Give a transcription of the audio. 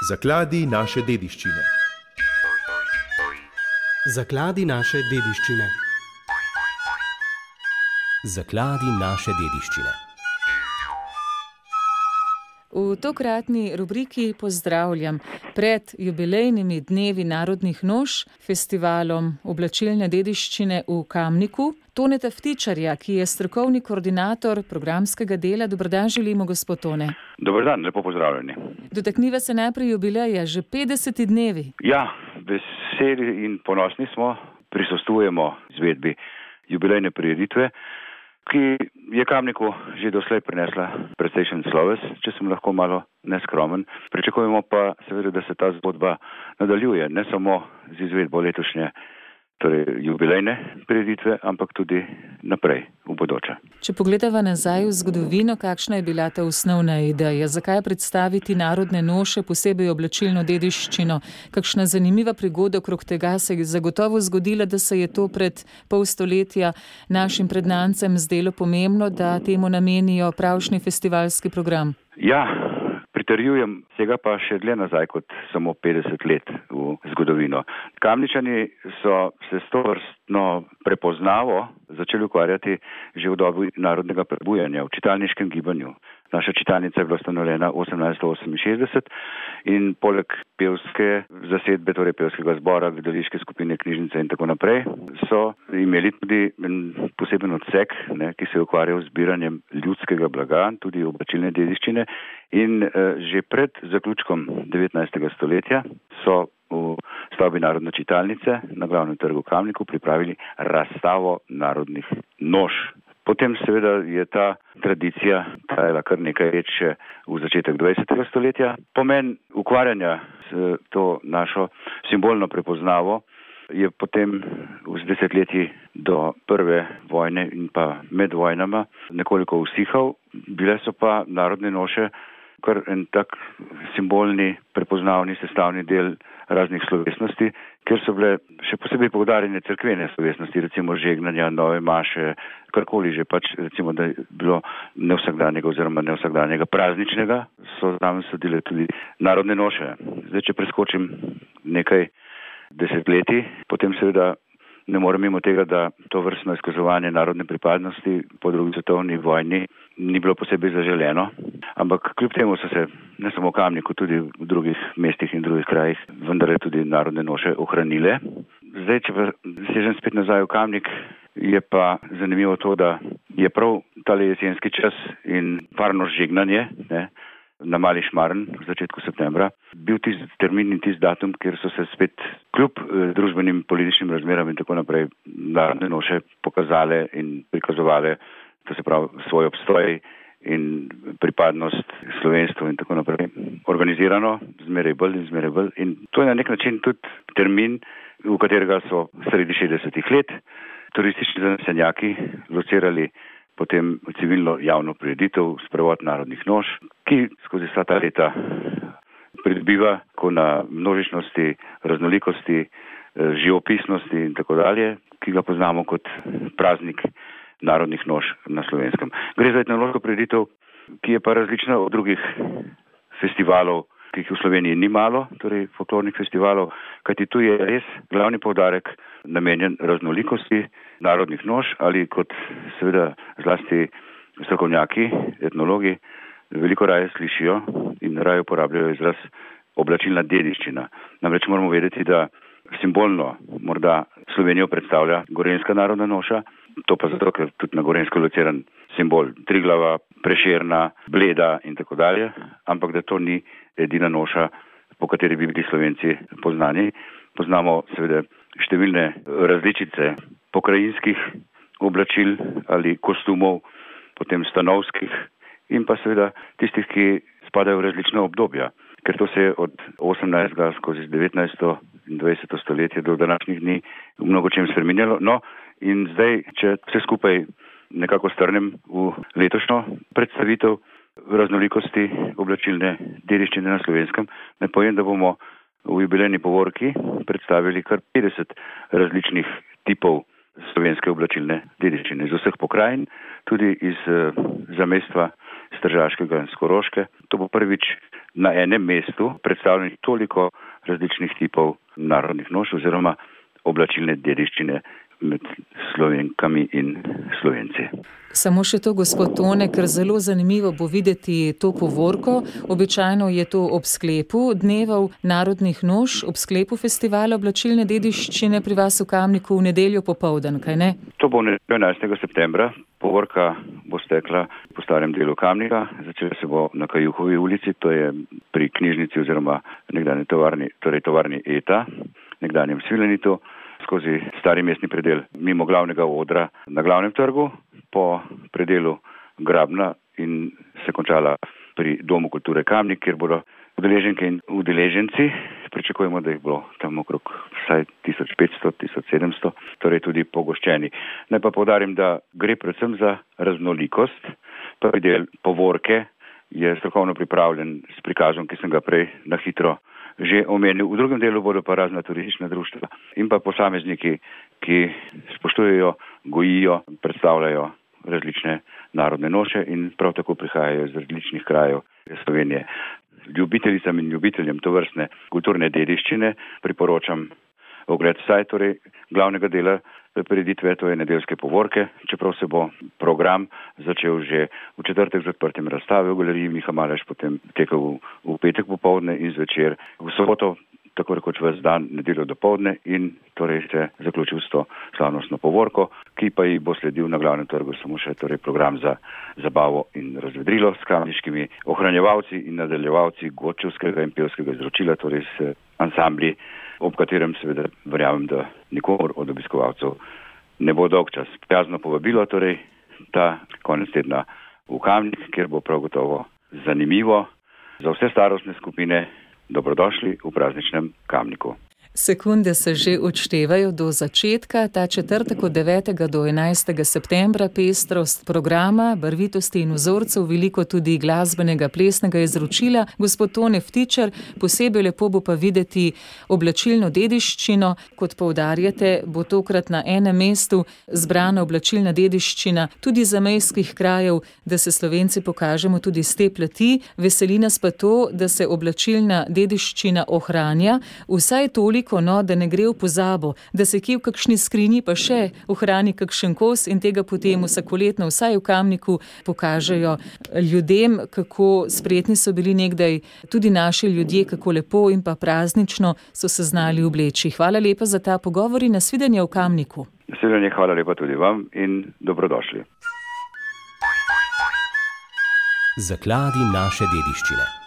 Zakladi naše dediščine. Zakladi naše dediščine. Zakladi naše dediščine. V tokratni rubriki pozdravljam pred jubilejnimi dnevi narodnih noš, festivalom oblačilne dediščine v Kamniku, Toneta Vtičarja, ki je strokovni koordinator programskega dela. Dober dan želimo, gospod Tone. Dober dan, lepo pozdravljeni. Dotakniva se najprej jubileja, že 50 dnevi. Ja, veseli in ponosni smo, prisostvujemo izvedbi jubilejne prireditve, ki je Kamniku že doslej prinesla precejšen sloves, če sem lahko malo neskromen. Pričakujemo pa seveda, da se ta zgodba nadaljuje, ne samo z izvedbo letošnje, torej jubilejne prireditve, ampak tudi naprej, v bodoče. Če pogledava nazaj v zgodovino, kakšna je bila ta osnovna ideja? Zakaj predstaviti narodne noše, posebej oblačilno dediščino? Kakšna zanimiva prigoda okrog tega se je zagotovo zgodila, da se je to pred pol stoletja našim prednancem zdelo pomembno, da temu namenijo pravšnji festivalski program? Ja, pritrjujem, sega pa še dlje nazaj kot samo 50 let v zgodovino. Kamničani so se s tovrstno prepoznavo začeli ukvarjati že v dobi narodnega prebujanja, v čitalniškem gibanju. Naša čitalnica je bila ustanovljena 1868 in poleg pevske zasedbe, torej pevskega zbora, gledališke skupine, knjižnice in tako naprej, so imeli tudi poseben odsek, ki se je ukvarjal z zbiranjem ljudskega blaga, tudi oblačilne dediščine. In že pred zaključkom 19. stoletja so v stavbi Narodne čitalnice na glavnem trgu v Kamniku pripravili razstavo narodnih noš. Potem seveda je ta tradicija trajala kar nekaj let še v začetek 20. stoletja. Pomen ukvarjanja s to našo simbolno prepoznavo je potem v desetletji do prve vojne in pa med vojnama nekoliko usihal. Bile so pa narodne noše kar en tak simbolni, prepoznavni sestavni del raznih slovesnosti, ker so bile še posebej poudarjene cerkvene slovesnosti, recimo žegnanja, nove maše, karkoli že pač, recimo, da je bilo nevsakdanjega oziroma nevsakdanjega prazničnega, so tam sodile tudi narodne noše. Zdaj, če preskočim nekaj desetletij, potem seveda ne morem mimo tega, da to vrstno izkazovanje narodne pripadnosti po drugi svetovni vojni ni bilo posebej zaželeno, ampak kljub temu so se ne samo v Kamniku, tudi v drugih mestih in drugih krajih vendarle tudi narodne noše ohranile. Zdaj, če pa sežem spet nazaj v Kamnik, je pa zanimivo to, da je prav tale jesenski čas in parno žegnanje, na Mali Šmarn v začetku septembra, bil tisti termin in tisti datum, kjer so se spet kljub družbenim političnim razmeram in tako naprej narodne noše pokazale in prikazovale, to se pravi svoj obstoj in pripadnost slovenstvu in tako naprej. Organizirano, zmeraj bolj. In to je na nek način tudi termin, v katerega so sredi 60-ih let turistični zanesenjaki locirali potem civilno javno prireditev, sprevod narodnih noš, ki skozi vsa ta leta pridobiva ko na množičnosti, raznolikosti, živopisnosti in tako dalje, ki ga poznamo kot praznik narodnih noš na Slovenskem. Gre za etnološko prireditev, ki je pa različna od drugih festivalov, ki jih v Sloveniji ni malo, torej folklornih festivalov, kajti tu je res glavni poudarek namenjen raznolikosti narodnih noš ali kot seveda zlasti strokovnjaki, etnologi, veliko raje slišijo in raje uporabljajo izraz oblačilna dediščina. Namreč moramo vedeti, da simbolno morda Slovenijo predstavlja gorenjska narodna noša, to pa zato, ker tudi na Gorenjsko lociran simbol Triglava, Prešerna, Bleda in tako dalje, ampak da to ni edina noša, po kateri bi bili Slovenci poznani. Poznamo seveda številne različice pokrajinskih oblačil ali kostumov, potem stanovskih in pa seveda tistih, ki spadajo v različna obdobja, ker to se je od 18. skozi 19. in 20. stoletje do današnjih dni v mnogo čem spreminjalo. No, in zdaj, če vse skupaj nekako strnem v letošnjo predstavitev raznolikosti oblačilne dediščine na Slovenskem, naj povem, da bomo v jubilejni povorki predstavili kar 50 različnih tipov slovenske oblačilne dediščine iz vseh pokrajin, tudi iz zamestva Stržaškega in Skoroške. To bo prvič na enem mestu predstavljenih toliko različnih tipov narodnih noš oziroma oblačilne dediščine med Slovenkami in Slovenci. Samo še to, gospod Tone, ker zelo zanimivo bo videti to povorko. Običajno je to ob sklepu dnevov narodnih noš, ob sklepu festivala oblačilne dediščine pri vas v Kamniku v nedeljo popoldan, kaj ne? To bo 11. septembra. Povorka bo stekla po starem delu Kamnika. Začela se bo na Kajuhovi ulici, to je pri knjižnici oziroma nekdanji tovarni Eta, nekdanjem Svilenitu, skozi stari mestni predel mimo glavnega odra na glavnem trgu, po predelu Grabna in se končala pri Domu kulture Kamnik, kjer bodo udeleženke in udeleženci, pričakujemo, da jih bo tam okrog vsaj 1500-1700, torej tudi pogoščeni. Naj pa poudarim, da gre predvsem za raznolikost. Prvi del povorke je strokovno pripravljen s prikazom, ki sem ga prej na hitro že omenil. V drugem delu bodo pa razna turistična društva in pa posamezniki, ki spoštujejo, gojijo, predstavljajo različne narodne noše in prav tako prihajajo iz različnih krajev Slovenije. Ljubiteljicam in ljubiteljem tovrstne kulturne dediščine priporočam ogled vsaj torej glavnega dela prireditve, to je nedeljske povorke, čeprav se bo program začel že v četrtek z odprtjem razstave v galeriji Miha Maleš, potem tekel v petek popoldne in zvečer v soboto, tako rekoč ves dan, nedeljo dopoldne in torej se zaključil s to slavnostno povorko, ki pa ji bo sledil na glavnem trgu samo še torej program za zabavo in razvedrilo s kamniškimi ohranjevalci in nadaljevalci gočevskega in pevskega izročila, torej s ansambli, ob katerem seveda verjamem, da nikomor od obiskovalcev ne bo dolg čas. Prijazno povabilo torej ta konec tedna v Kamnik, kjer bo prav gotovo zanimivo za vse starostne skupine. Dobrodošli v prazničnem Kamniku. Sekunde se že odštevajo do začetka. Ta četrtek od 9. do 11. septembra pestrost programa, barvitosti in vzorcev, veliko tudi glasbenega plesnega izročila. Gospod Tone Vtičar, posebej lepo bo pa videti oblačilno dediščino. Kot poudarjate, bo tokrat na enem mestu zbrana oblačilna dediščina tudi zamejskih krajev, da se Slovenci pokažemo tudi z te plati. Veseli nas pa to, da se oblačilna dediščina ohranja, vsaj toliko, da ne gre v pozabo, da se kje v kakšni skrinji pa še ohrani kakšen kos in tega potem vsakoletno vsaj v Kamniku pokažejo ljudem, kako spretni so bili nekdaj tudi naši ljudje, kako lepo in pa praznično so se znali obleči. Hvala lepa za ta pogovor in nasvidenje v Kamniku. Nasvidenje, hvala lepa tudi vam in dobrodošli. Zakladi naše dediščine.